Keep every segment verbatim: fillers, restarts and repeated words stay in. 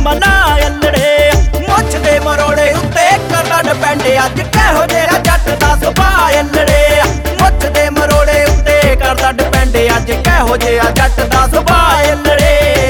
ਮਨਾ ਅਲੜੇ ਮੁੱਛ ਦੇ ਮਰੋੜੇ ਉੱਤੇ ਕਰਦਾ ਡਿਪੈਂਡ ਅੱਜ ਕਿਹੋ ਜਿਹਾ ਜੱਟ ਦਾ ਸੁਭਾਅ ਅਲੜੇ ਮੁੱਛ ਦੇ ਮਰੋੜੇ ਉੱਤੇ ਕਰਦਾ ਡਿਪੈਂਡ ਅੱਜ ਕਿਹੋ ਜਿਹਾ ਜੱਟ ਦਾ ਸੁਭਾਅ ਅਲੜੇ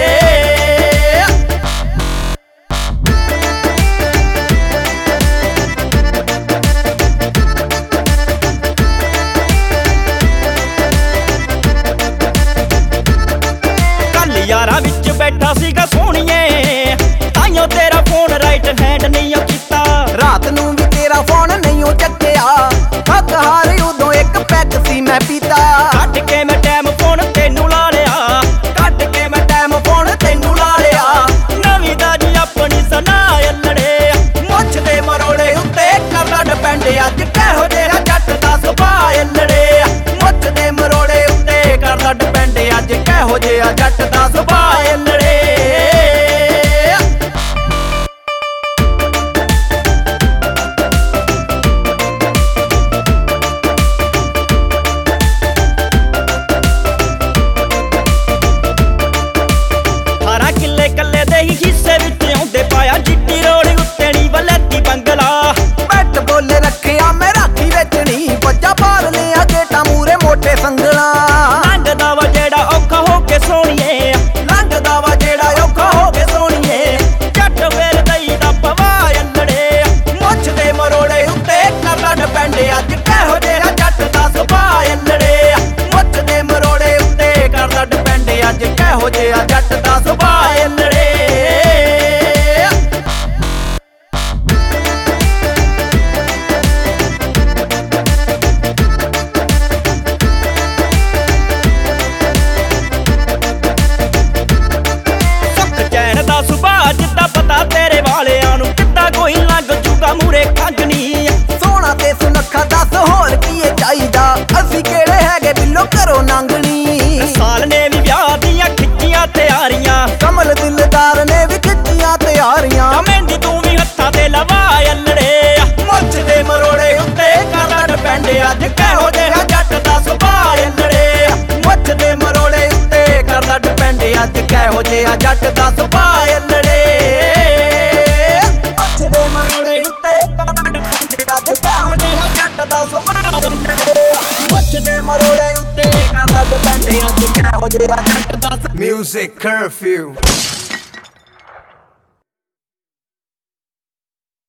ਯਾਰਾਂ ਵਿੱਚ ਬੈਠਾ ਸੀਗਾ ਸੋਹਣੀਏ ਤਾਈਓ ਤੇਰਾ ਫੋਨ ਰਾਈਟ ਹੈਂਡ ਨਹੀਂ ਕੀਤਾ ਰਾਤ ਨੂੰ ਵੀ ਤੇਰਾ ਫੋਨ ਨਹੀਂ ਚੱਕਿਆ ਥੱਕ ਹਾਰ ਉਦੋਂ ਇੱਕ ਪੈਗ ਸੀ ਮੈਂ ਪੀਤਾ ਕੱਢ ਕੇ ਮੈਂ ਟਾਈਮ ਫੋਨ ਤੈਨੂੰ ਲਾ ਲਿਆ ਕੱਢ ਕੇ ਮੈਂ ਟਾਈਮ ਫੋਨ ਤੈਨੂੰ ਲਾ ਲਿਆ ਨਵੀਂ ਦਾ ਜੀ ਆਪਣੀ ਸੁਣਾ ਅਲੜੇ ਮੁੱਛ ਦੇ ਮਰੋੜੇ ਉੱਤੇ ਕਰਦਾ ਡਿਪੈਂਡ ਅੱਜ ਕਿਹੋ ਜਿਹਾ ਜੱਟ ਦਾ ਸੁਭਾਅ ਅਲੜੇ ਮੁੱਛ ਦੇ ਮਰੋੜੇ ਉੱਤੇ ਕਰਦਾ ਡਿਪੈਂਡ ਅੱਜ ਕਿਹੋ ਜਿਹਾ ਜੱਟ ਦਾ ਸੁਭਾਅ ਅਲੜੇ ਹਿੱਸੇ ਵਿੱਚ ਆਉਂਦੇ ਪਾਇਆ ਜਿੱਟੀ ਰੋਡ ਉੱਤੇ ਨੀ ਵਲੈਤੀ ਬੰਗਲਾ ਬੈਠ ਬੋਲੇ ਰੱਖਿਆ ਮੈਂ ਰਾਖੀ ਵਿੱਚ ਨੀ ਬੱਜਾ ਪਾਲ ਲਿਆ ਗੇਟਾਂ ਮੂਰੇ ਮੋਟੇ ਸੰਗਲਾ ਲੰਘਦਾ ਵਾ ਜਿਹੜਾ ਔਖਾ ਹੋ ਕੇ ਸੋਣੀਏ ਲੰਘਦਾ ਵਾ ਜਿਹੜਾ ਔਖਾ ਹੋ ਕੇ ਸੋਣੀਏ ਜੱਟ ਵੇਲ ਦਈ ਦਾ ਪਵਾ ਅਲੜੇ ਮੁੱਛ ਦੇ ਮਰੋੜੇ ਉੱਤੇ ਕਰਦਾ ਡਿਪੈਂਡ ਅੱਜ ਕਿਹੋ ਜਿਹਾ ਜੱਟ ਦਾ ਸੁਭਾਅ ਅਲੜੇ ਮੁੱਛ ਦੇ ਮਰੋੜੇ ਉੱਤੇ ਕਰਦਾ ਡਿਪੈਂਡ ਅੱਜ ਕਿਹੋ ਜਿਹਾ ਜੱਟ ਦਾ ਸੁਭਾਅ ਅਲੜੇ ਸੁਭਾਅ ਜਿੱਦਾਂ ਪਤਾ ਤੇਰੇ ਵਾਲਿਆਂ ਨੂੰ ਕਿੱਦਾਂ ਕੋਈ ਲੰਘ ਜੂਗਾ ਮੂਰੇ ਖੰਗਣੀ ਸੋਹਣਾ ਤੇ ਸੁਨੱਖਾ ਦੱਸ ਹੋਰ ਕੀ ਏ ਚਾਹੀਦਾ ਅਸੀਂ ਕਿਹੜੇ ਹੈਗੇ ਬਿੱਲੋ ਘਰੋਂ ਨੰਗਣੀ ਸਾਲ ਨੇ ਵੀ ਵਿਆਹ ਦੀਆਂ ਖਿੱਚੀਆਂ ਤਿਆਰੀਆਂ ਕਮਲ ਦਿਲਦਾਰ ਨੇ ਵੀ ਖਿੱਚੀਆਂ ਤਿਆਰੀਆਂ ਮਹਿੰਦੀ ਤੂੰ ਵੀ ਹੱਥਾਂ ਤੇ ਲਵਾ ਅਲੜੇ ਮੁੱਛ ਦੇ ਮਰੋੜੇ ਉੱਤੇ ਕਰਦਾ ਡਿਪੈਂਡ ਅੱਜ ਕਿਹੋ ਜਿਹਾ ਜੱਟ ਦਾ ਸੁਭਾਅ ਅਲੜੇ ਮੁੱਛ ਦੇ ਮਰੋੜੇ ਉੱਤੇ ਕਰਦਾ ਡਿਪੈਂਡ ਅੱਜ ਕਿਹੋ ਜਿਹਾ ਜੱਟ ਦਾ ਸੁਭਾਅ ਅਲੜੇ ਮੁੱਛ ਦੇ ਮਰੋੜੇ ਉੱਤੇ ਕਰਦਾ ਡਿਪੈਂਡ ਅੱਜ ਕਿਹੋ ਜਿਹਾ ਜੱਟ ਦਾ ਸੁਭਾਅ ਅਲੜੇ ਮੁੱਛ ਦੇ ਮਰੋੜੇ ਉੱਤੇ ਕਰਦਾ ਡਿਪੈਂਡ ਅੱਜ ਕਿਹੋ ਜਿਹਾ ਜੱਟ ਦਾ Music curfew.